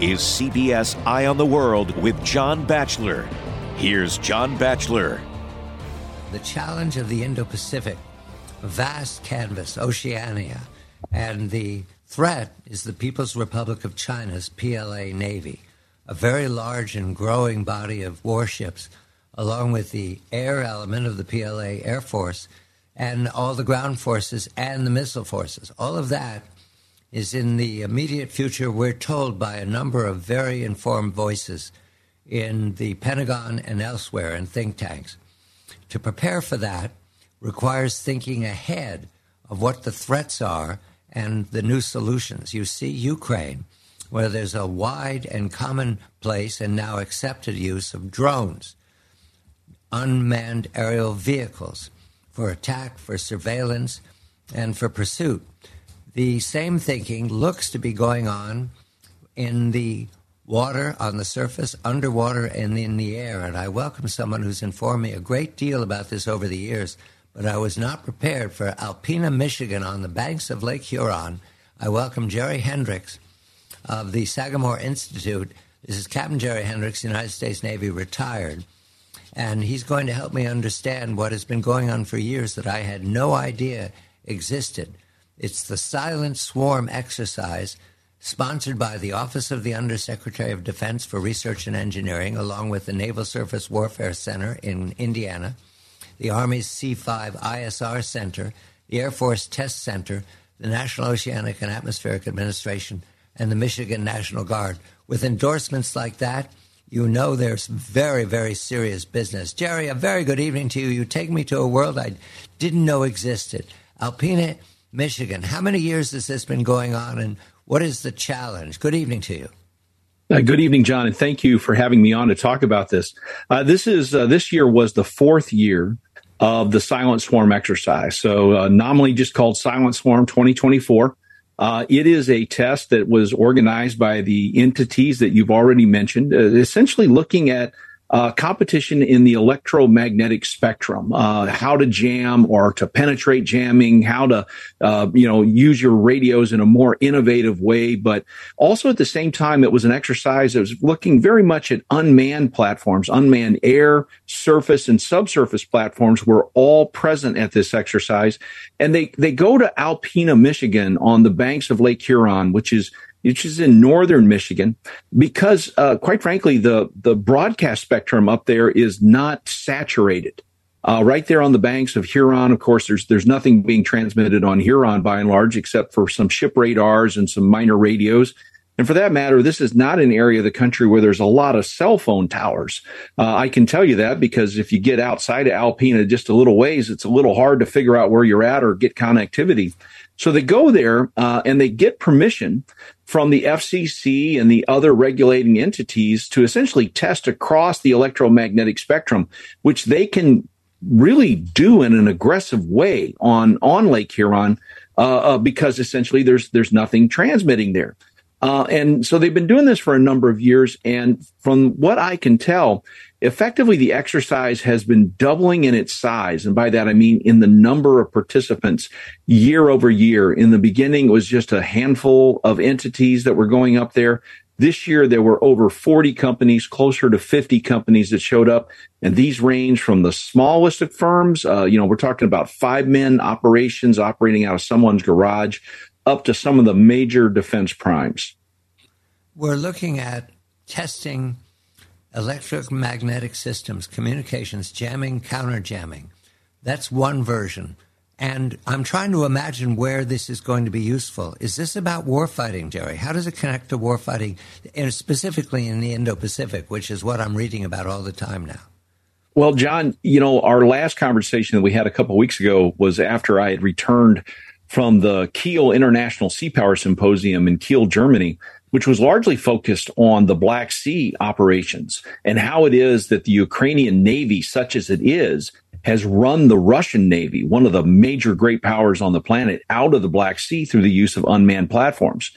is CBS Eye on the World with John Batchelor. Here's John Batchelor. The challenge of the Indo-Pacific, a vast canvas, Oceania, and the threat is the People's Republic of China's PLA Navy, a very large and growing body of warships, along with the air element of the PLA Air Force and all the ground forces and the missile forces. All of that is in the immediate future, we're told by a number of very informed voices in the Pentagon and elsewhere in think tanks. To prepare for that requires thinking ahead of what the threats are and the new solutions. You see Ukraine, where there's a wide and commonplace and now accepted use of drones, unmanned aerial vehicles for attack, for surveillance, and for pursuit. The same thinking looks to be going on in the water, on the surface, underwater, and in the air. And I welcome someone who's informed me a great deal about this over the years, but I was not prepared for Alpena, Michigan, on the banks of Lake Huron. I welcome Jerry Hendricks of the Sagamore Institute. This is Captain Jerry Hendricks, United States Navy, retired. And he's going to help me understand what has been going on for years that I had no idea existed. It's the Silent Swarm exercise sponsored by the Office of the Undersecretary of Defense for Research and Engineering, along with the Naval Surface Warfare Center in Indiana, the Army's C-5 ISR Center, the Air Force Test Center, the National Oceanic and Atmospheric Administration, and the Michigan National Guard. With endorsements like that, you know there's very, very serious business. Jerry, a very good evening to you. You take me to a world I didn't know existed. Alpena, Michigan. How many years has this been going on, and what is the challenge? Good evening to you. Good evening, John, and thank you for having me on to talk about this. This year was the fourth year of the Silent Swarm exercise, so nominally just called Silent Swarm 2024. It is a test that was organized by the entities that you've already mentioned, essentially looking at competition in the electromagnetic spectrum, how to jam or to penetrate jamming, how to, use your radios in a more innovative way. But also at the same time, it was an exercise that was looking very much at unmanned platforms, unmanned air, surface, and subsurface platforms were all present at this exercise. And they go to Alpena, Michigan on the banks of Lake Huron, which is in northern Michigan, because, quite frankly, the broadcast spectrum up there is not saturated. Right there on the banks of Huron, of course, there's nothing being transmitted on Huron by and large, except for some ship radars and some minor radios. And for that matter, this is not an area of the country where there's a lot of cell phone towers. I can tell you that because if you get outside of Alpena just a little ways, it's a little hard to figure out where you're at or get connectivity. So they go there and they get permission from the FCC and the other regulating entities to essentially test across the electromagnetic spectrum, which they can really do in an aggressive way on Lake Huron because essentially there's nothing transmitting there. And so they've been doing this for a number of years. And from what I can tell, effectively, the exercise has been doubling in its size. And by that, I mean in the number of participants year over year. In the beginning, it was just a handful of entities that were going up there. This year, there were over 40 companies, closer to 50 companies that showed up. And these range from the smallest of firms. We're talking about 5-man operations operating out of someone's garage, up to some of the major defense primes. We're looking at testing electromagnetic systems, communications, jamming, counter-jamming. That's one version. And I'm trying to imagine where this is going to be useful. Is this about warfighting, Jerry? How does it connect to warfighting, specifically in the Indo-Pacific, which is what I'm reading about all the time now? Well, John, our last conversation that we had a couple of weeks ago was after I had returned from the Kiel International Sea Power Symposium in Kiel, Germany, which was largely focused on the Black Sea operations and how it is that the Ukrainian Navy, such as it is, has run the Russian Navy, one of the major great powers on the planet, out of the Black Sea through the use of unmanned platforms.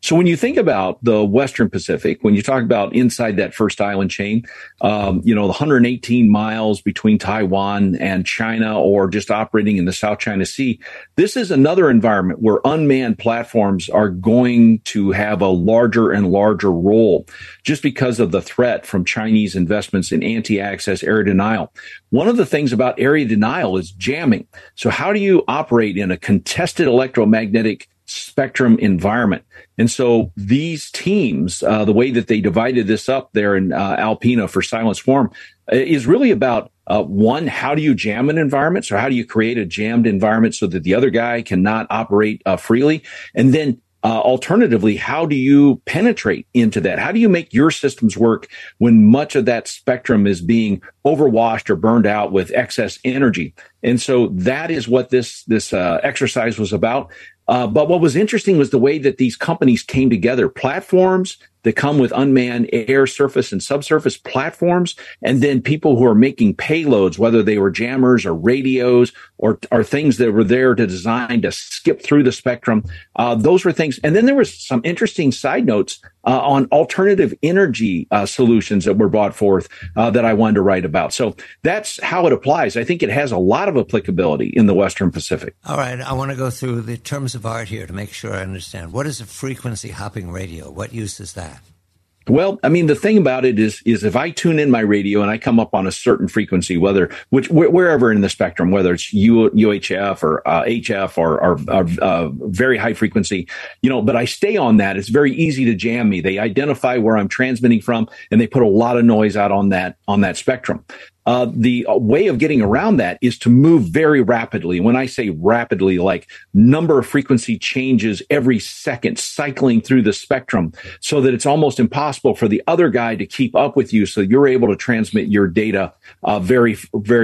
So when you think about the Western Pacific, when you talk about inside that first island chain, the 118 miles between Taiwan and China, or just operating in the South China Sea, this is another environment where unmanned platforms are going to have a larger and larger role just because of the threat from Chinese investments in anti-access area denial. One of the things about area denial is jamming. So how do you operate in a contested electromagnetic spectrum environment? And so these teams, the way that they divided this up there in Alpena for Silent Swarm is really about one, how do you jam an environment? So how do you create a jammed environment so that the other guy cannot operate freely? And then alternatively, how do you penetrate into that? How do you make your systems work when much of that spectrum is being overwashed or burned out with excess energy? And so that is what this exercise was about. But what was interesting was the way that these companies came together. Platforms that come with unmanned air, surface, and subsurface platforms, and then people who are making payloads, whether they were jammers or radios or things that were there to design to skip through the spectrum. Those were things. And then there was some interesting side notes on alternative energy solutions that were brought forth that I wanted to write about. So that's how it applies. I think it has a lot of applicability in the Western Pacific. All right. I want to go through the terms of art here to make sure I understand. What is a frequency hopping radio? What use is that? Well, I mean, the thing about it is if I tune in my radio and I come up on a certain frequency, wherever in the spectrum, whether it's UHF or HF or very high frequency, but I stay on that, it's very easy to jam me. They identify where I'm transmitting from, and they put a lot of noise out on that spectrum. The way of getting around that is to move very rapidly. When I say rapidly, like number of frequency changes every second, cycling through the spectrum, so that it's almost impossible for the other guy to keep up with you. So you're able to transmit your data very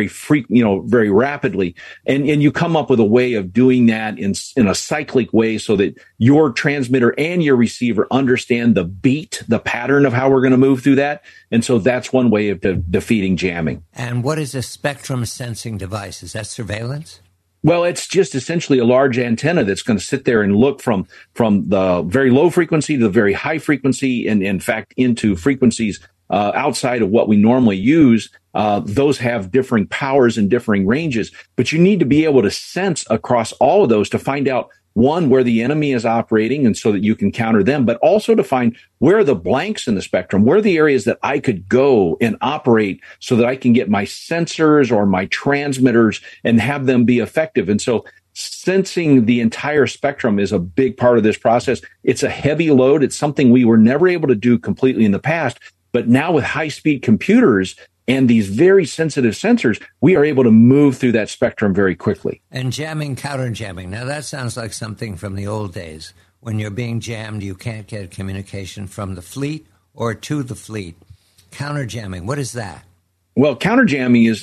rapidly, and you come up with a way of doing that in a cyclic way, so that your transmitter and your receiver understand the pattern of how we're going to move through that. And so that's one way of defeating jamming. And what is a spectrum sensing device? Is that surveillance? Well, it's just essentially a large antenna that's going to sit there and look from the very low frequency to the very high frequency, and in fact into frequencies outside of what we normally use. Those have differing powers and differing ranges, but you need to be able to sense across all of those to find out, one, where the enemy is operating, and so that you can counter them, but also to find where are the blanks in the spectrum, where are the areas that I could go and operate so that I can get my sensors or my transmitters and have them be effective. And so sensing the entire spectrum is a big part of this process. It's a heavy load. It's something we were never able to do completely in the past, but now with high-speed computers and these very sensitive sensors, we are able to move through that spectrum very quickly. And jamming, counter jamming. Now, that sounds like something from the old days. When you're being jammed, you can't get communication from the fleet or to the fleet. Counter jamming, what is that? Well, counter jamming is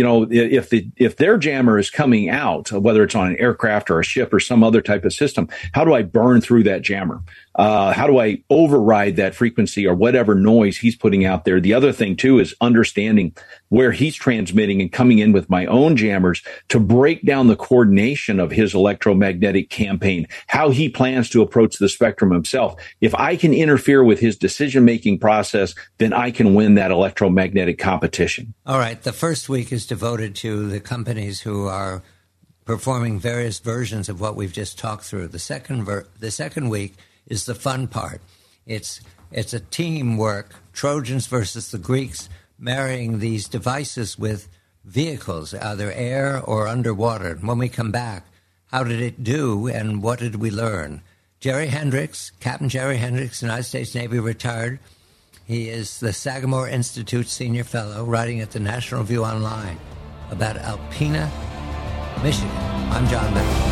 if their jammer is coming out, whether it's on an aircraft or a ship or some other type of system, how do I burn through that jammer? How do I override that frequency or whatever noise he's putting out there? The other thing too is understanding where he's transmitting and coming in with my own jammers to break down the coordination of his electromagnetic campaign, how he plans to approach the spectrum himself. If I can interfere with his decision-making process, then I can win that electromagnetic competition. All right. The first week is devoted to the companies who are performing various versions of what we've just talked through. The second week is the fun part. It's a teamwork, Trojans versus the Greeks, marrying these devices with vehicles, either air or underwater. And when we come back, how did it do and what did we learn? Jerry Hendricks, Captain Jerry Hendricks, United States Navy, retired. He is the Sagamore Institute Senior Fellow, writing at the National Review Online about Alpena, Michigan. I'm John Bachelor.